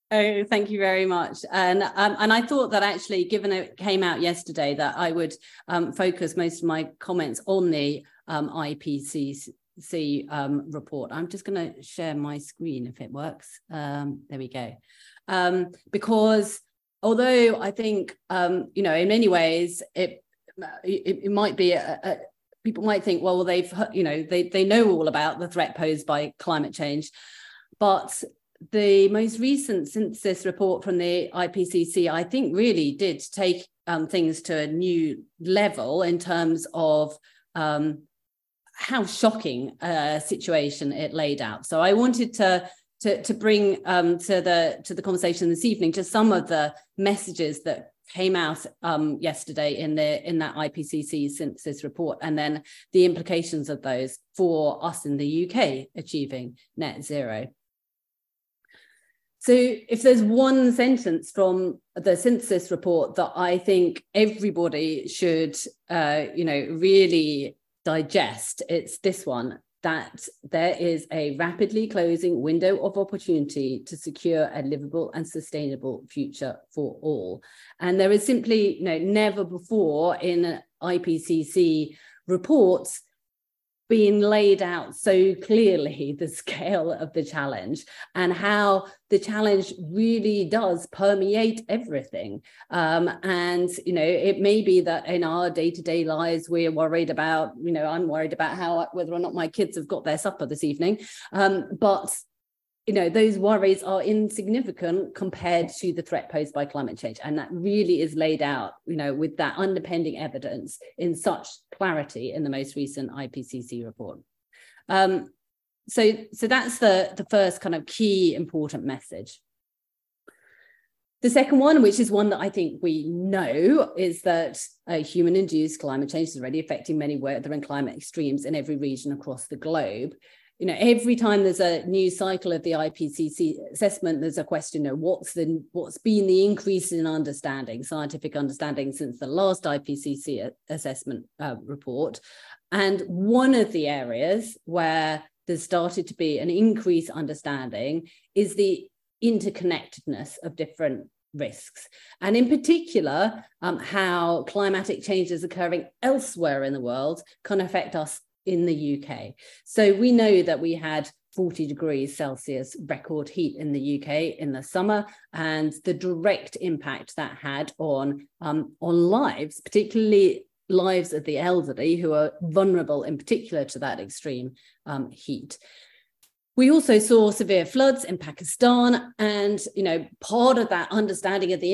Oh, thank you very much. And I thought that actually, given it came out yesterday, that I would focus most of my comments on the IPCC report. I'm just going to share my screen if it works. There we go. Because although I think, in many ways, it might be people might think, well, they know all about the threat posed by climate change, but the most recent synthesis report from the IPCC, I think, really did take things to a new level in terms of how shocking a situation it laid out. So I wanted to bring to the conversation this evening just some of the messages that came out yesterday in that IPCC synthesis report, and then the implications of those for us in the UK achieving net zero. So if there's one sentence from the synthesis report that I think everybody should, really digest, it's this one, that there is a rapidly closing window of opportunity to secure a livable and sustainable future for all. And there is simply never before in IPCC reports being laid out so clearly the scale of the challenge and how the challenge really does permeate everything. And, it may be that in our day-to-day lives, we're worried about, I'm worried about whether or not my kids have got their supper this evening. But those worries are insignificant compared to the threat posed by climate change. And that really is laid out, with that underpinning evidence in such clarity in the most recent IPCC report. So that's the first kind of key important message. The second one, which is one that I think we know, is that human-induced climate change is already affecting many weather and climate extremes in every region across the globe. Every time there's a new cycle of the IPCC assessment, there's a question of what's been the increase in understanding, scientific understanding, since the last IPCC assessment report. And one of the areas where there's started to be an increased understanding is the interconnectedness of different risks, and in particular, how climatic changes occurring elsewhere in the world can affect us in the UK. So we know that we had 40 degrees Celsius record heat in the UK in the summer, and the direct impact that had on lives, particularly lives of the elderly, who are vulnerable in particular to that extreme heat. We also saw severe floods in Pakistan, and part of that understanding of the